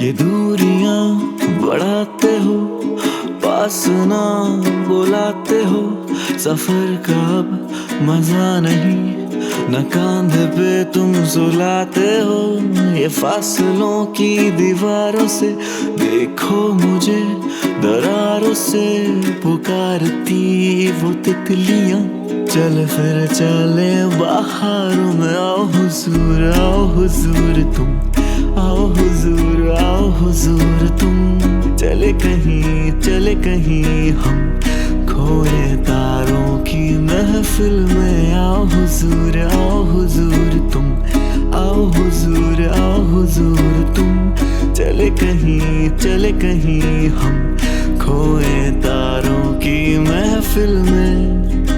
ये दूरियां बढ़ाते हो, पास ना बुलाते हो। सफर का अब मजा नहीं, न कांधे पे तुम सुलाते हो। ये फासलों की दीवारों से देखो मुझे, दरारों से पुकारती वो तितलियां। चल फिर चले बाहरों में, आओ हुजूर तुम, आओ हुजूर तुम। चले कहीं हम खोए तारों की महफिल में। आओ हुजूर तुम, आओ हुजूर तुम। चले कहीं हम खोए तारों की महफिल में।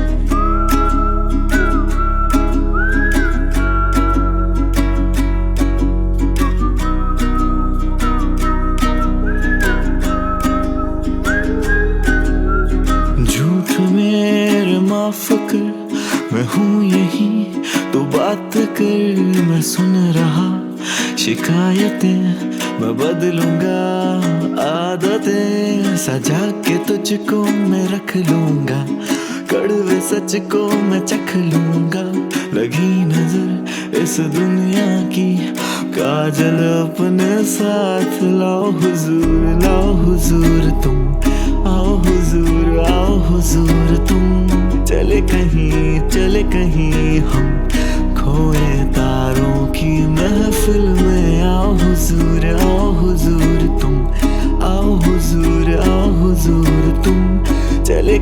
मेरे माफ कर, मैं हूँ यही तो बात कर, मैं सुन रहा शिकायतें, मैं बदलूंगा आदतें। सजा के तुझको मैं रख लूंगा, कड़वे सच को मैं चख लूंगा। लगी नजर इस दुनिया की, काजल अपने साथ लाओ हुजूर तुम, आओ हुजूर तुम। चले कहीं हम खोए तारों की महफिल में। आओ हुजूर तुम, आओ हुजूर तुम। चले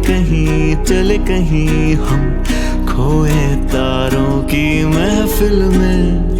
कहीं हम खोए तारों की महफिल में।